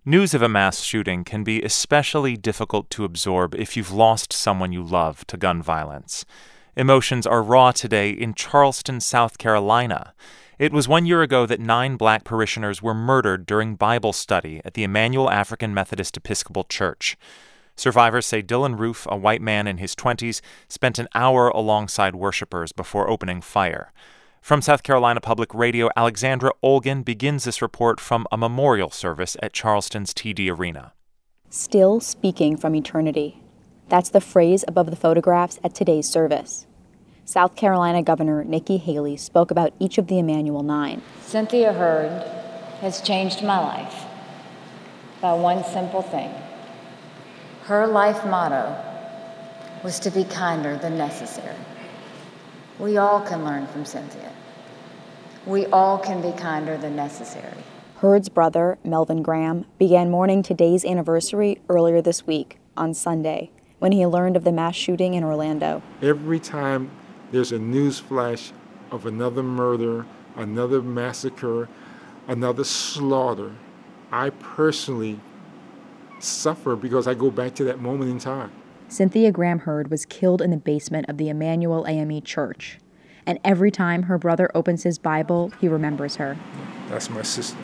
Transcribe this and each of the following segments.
News of a mass shooting can be especially difficult to absorb if you've lost someone you love to gun violence. Emotions are raw today in Charleston, South Carolina. It was 1 year ago that 9 black parishioners were murdered during Bible study at the Emmanuel African Methodist Episcopal Church. Survivors say Dylan Roof, a white man in his 20s, spent an hour alongside worshipers before opening fire. From South Carolina Public Radio, Alexandra Olgan begins this report from a memorial service at Charleston's TD Arena. Still speaking from eternity. That's the phrase above the photographs at today's service. South Carolina Governor Nikki Haley spoke about each of the Emmanuel 9. Cynthia Hurd has changed my life by one simple thing. Her life motto was to be kinder than necessary. We all can learn from Cynthia. We all can be kinder than necessary. Hurd's brother, Melvin Graham, began mourning today's anniversary earlier this week, on Sunday, when he learned of the mass shooting in Orlando. Every time there's a news flash of another murder, another massacre, another slaughter, I personally suffer because I go back to that moment in time. Cynthia Graham Hurd was killed in the basement of the Emmanuel AME Church. And every time her brother opens his Bible, he remembers her. That's my sister.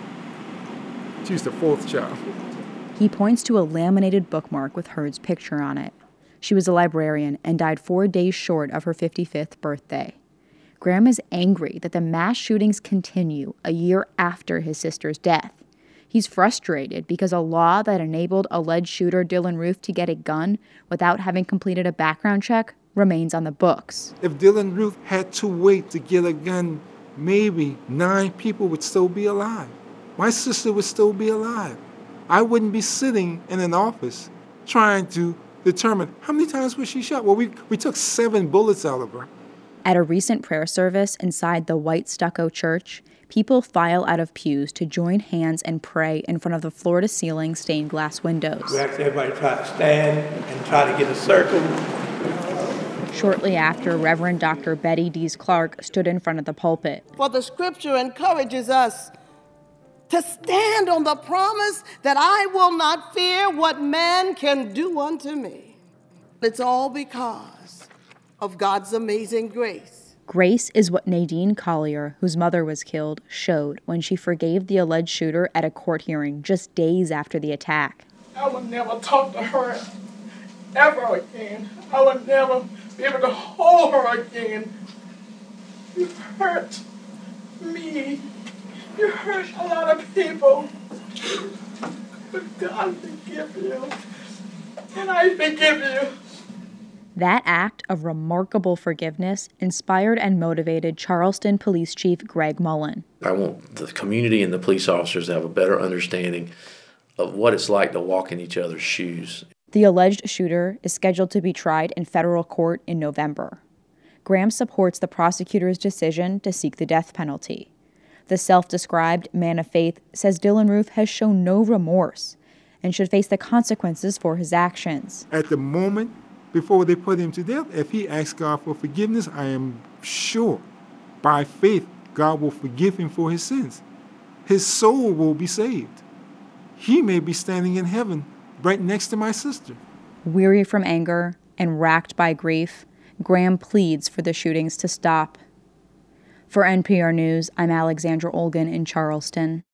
She's the 4th child. He points to a laminated bookmark with Hurd's picture on it. She was a librarian and died 4 days short of her 55th birthday. Graham is angry that the mass shootings continue a year after his sister's death. He's frustrated because a law that enabled alleged shooter Dylan Roof to get a gun without having completed a background check remains on the books. If Dylan Roof had to wait to get a gun, maybe 9 people would still be alive. My sister would still be alive. I wouldn't be sitting in an office trying to determine how many times was she shot. Well, we took 7 bullets out of her. At a recent prayer service inside the white stucco church, people file out of pews to join hands and pray in front of the floor-to-ceiling stained glass windows. We asked everybody to try to stand and try to get a circle. Shortly after, Reverend Dr. Betty Dees Clark stood in front of the pulpit. For the scripture encourages us to stand on the promise that I will not fear what man can do unto me. It's all because of God's amazing grace. Grace is what Nadine Collier, whose mother was killed, showed when she forgave the alleged shooter at a court hearing just days after the attack. I would never talk to her ever again. I would never be able to hold her again. You hurt me. You hurt a lot of people. But God forgive you. And I forgive you. That act of remarkable forgiveness inspired and motivated Charleston Police Chief Greg Mullen. I want the community and the police officers to have a better understanding of what it's like to walk in each other's shoes. The alleged shooter is scheduled to be tried in federal court in November. Graham supports the prosecutor's decision to seek the death penalty. The self-described man of faith says Dylan Roof has shown no remorse and should face the consequences for his actions. At the moment before they put him to death, if he asks God for forgiveness, I am sure by faith God will forgive him for his sins. His soul will be saved. He may be standing in heaven right next to my sister. Weary from anger and racked by grief, Graham pleads for the shootings to stop. For NPR News, I'm Alexandra Olgan in Charleston.